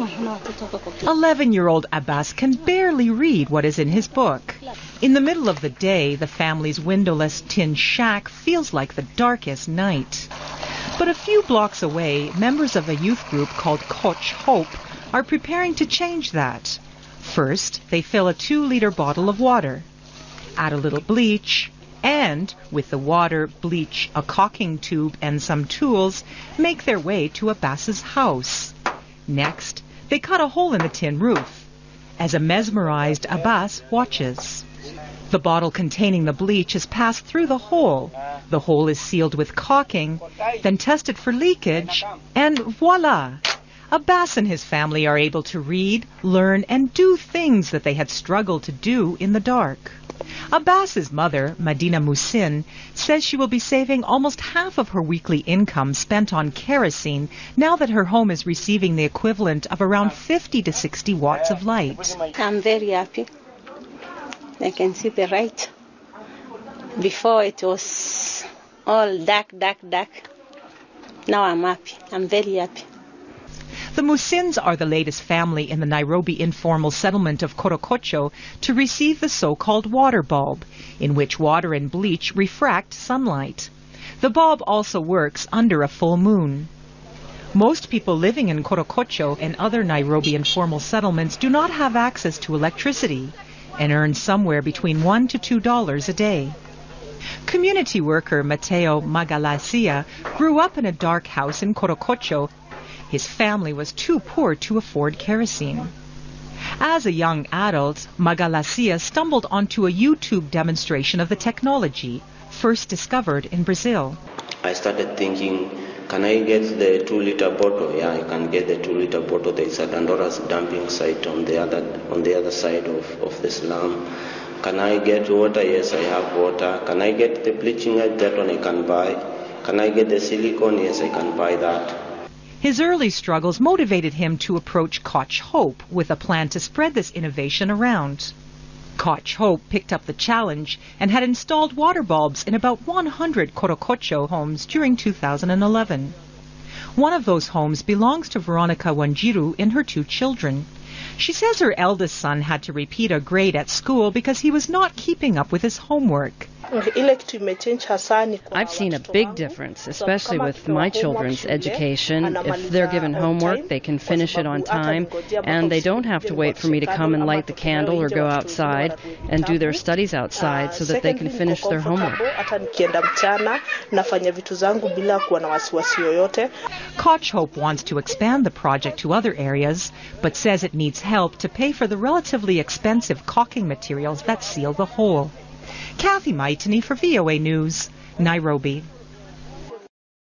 11-year-old Abbas can barely read what is in his book. In the middle of the day, the family's windowless tin shack feels like the darkest night. But a few blocks away, members of a youth group called Koch Hope are preparing to change that. First, they fill a 2-liter bottle of water, add a little bleach, and, with the water, bleach, a caulking tube, and some tools, make their way to Abbas's house. Next, they cut a hole in the tin roof. As a mesmerized Abbas watches. The bottle containing the bleach is passed through the hole. The hole is sealed with caulking, then tested for leakage, and voila! Abbas and his family are able to read, learn, and do things that they had struggled to do in the dark. Abbas's mother, Medina Musin, says she will be saving almost half of her weekly income spent on kerosene now that her home is receiving the equivalent of around 50 to 60 watts of light. I'm very happy. I can see the light. Before it was all dark. Now I'm happy. I'm very happy. The Musins are the latest family in the Nairobi informal settlement of Korokocho to receive the so-called water bulb, in which water and bleach refract sunlight. The bulb also works under a full moon. Most people living in Korokocho and other Nairobi informal settlements do not have access to electricity and earn somewhere between $1 to $2 a day. Community worker Mateo Magalasia grew up in a dark house in Korokocho. His family was too poor to afford kerosene. As a young adult, Magalasia stumbled onto a YouTube demonstration of the technology, first discovered in Brazil. I started thinking, can I get the 2-liter bottle? Yeah, I can get the 2-liter bottle. There is a Dandora's dumping site on the other side of the slum. Can I get water? Yes, I have water. Can I get the bleaching? That one I can buy. Can I get the silicone? Yes, I can buy that. His early struggles motivated him to approach Koch Hope with a plan to spread this innovation around. Koch Hope picked up the challenge and had installed water bulbs in about 100 Korokocho homes during 2011. One of those homes belongs to Veronica Wanjiru and her 2 children. She says her eldest son had to repeat a grade at school because he was not keeping up with his homework. I've seen a big difference, especially with my children's education. If they're given homework, they can finish it on time, and they don't have to wait for me to come and light the candle or go outside and do their studies outside so that they can finish their homework. Koch Hope wants to expand the project to other areas, but says it needs help to pay for the relatively expensive caulking materials that seal the hole. Kathy Maitani for VOA News, Nairobi.